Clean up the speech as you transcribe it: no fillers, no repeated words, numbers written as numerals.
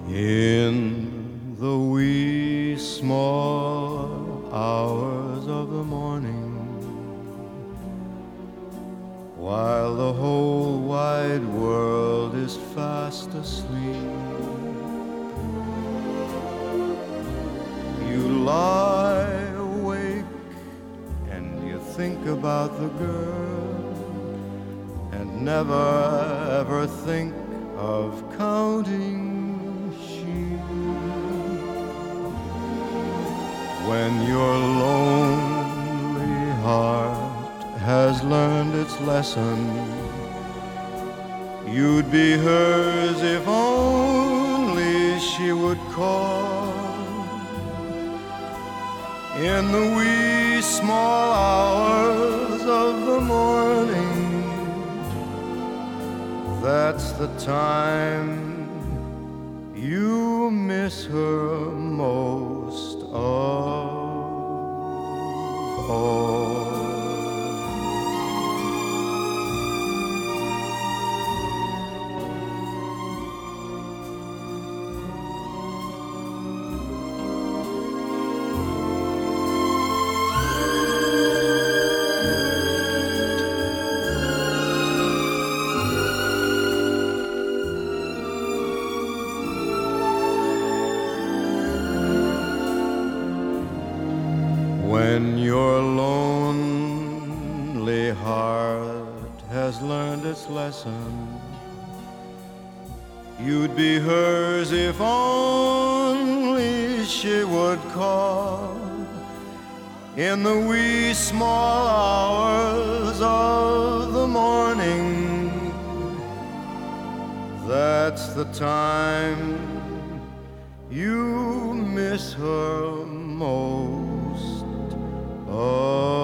In the wee small hours of the morning, while the whole wide world is fast asleep, you lie awake and you think about the girl and never ever think of counting sheep. When your lonely heart has learned its lesson, you'd be hers if only she would call. In the wee small hours of the morning, that's the time you miss her most of all. When your lonely heart has learned its lesson, you'd be hers if only she would call. In the wee small hours of the morning, that's the time you miss her most. Oh